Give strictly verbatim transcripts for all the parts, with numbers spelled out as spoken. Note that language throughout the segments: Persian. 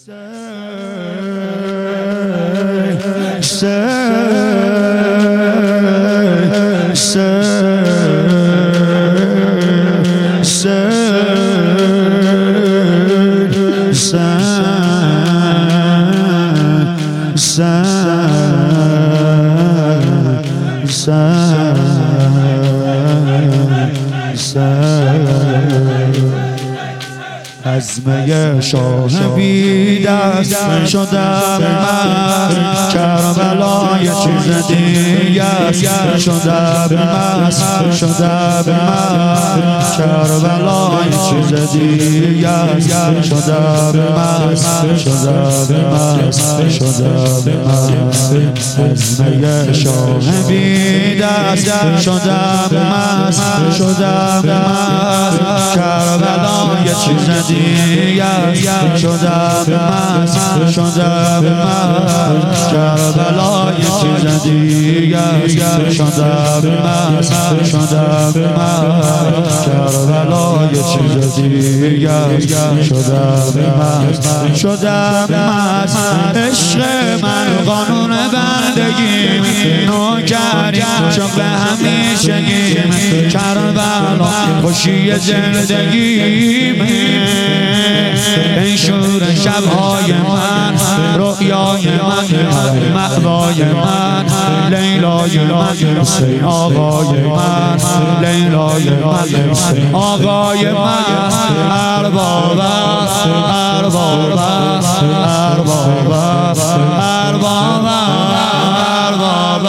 عزمه شاه بی دست شدم من، کربلای چیز دیگه است شدم من، شدم من کربلای چیز دیگه است شدم من، شدم من، شدم من عزمه شاه بی دست شدم من، شدم من کربلای چیز دیگه شدم من، شدم من کربلای چیز دیگه شدم من، شدم من کربلای چیز دیگه شدم من، شدم من عشق من قانون بندگی نوکری شغل همیشگی کربلا خوشی زندگی این شور شبهای من رویای من مأوای من لیلای من حسین آقای من لیلای من حسین آقای من ارباب ارباب ارباب ارباب ارباب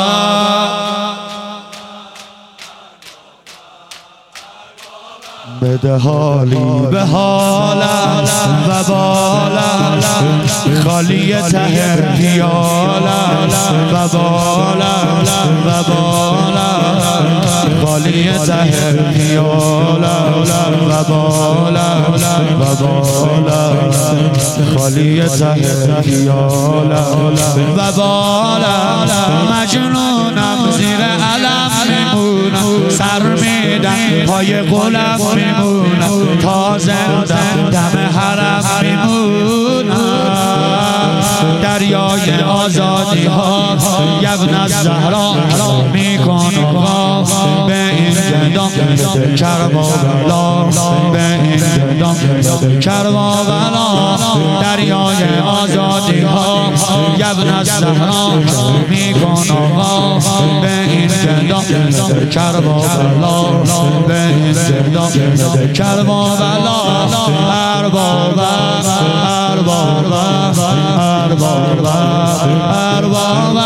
بده حالی به حالم و بالم خالی ته پیالم و بالم و بالم خالی ته پیالم و بالم و بالم خالی ته پیالم و بالم مجنونم زیر علم میمونم سر میدم پای قلم میمونم تازه دم دم حرم میمونم دریای آزادی ها یبن الزهرا میکنم به این گندم کربلا به این گندم کربلا دریای آزادی ها یبن الزهرا میکنم به این گندم کربلا به این گندم کربلا ارباب ارباب ارباب ارباب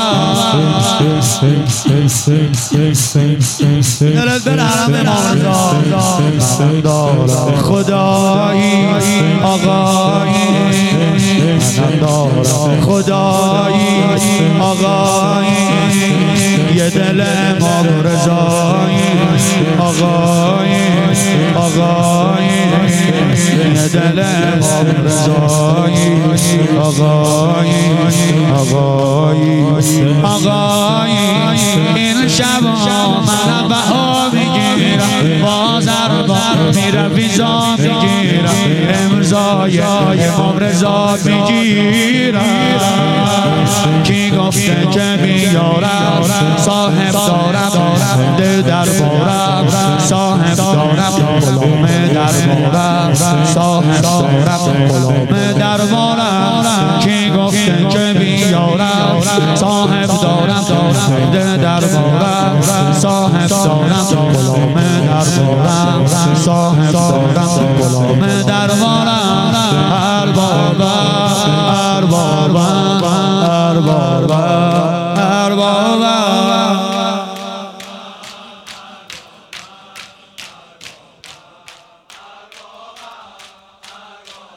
دلت بر حرم من دارم خدایی آقایی من دارم خدایی آقایی یه دل امام رضایی آقایی آقایی یه دل امام رضایی آقایی آقایی آقایی این شب من بها میگیرم بازر بار میرم ویزا میگیرم امضای امام رضا میگیرم کی گفته که بیارم صاحب دارم دل در بارم صاحب دارم غلام در بارم صاحب دارم غلام در بارم کی گفته که بیارم صاحب دارم دل در بارم صاحب دارم غلام در بارم صاحب دارم غلام در بارم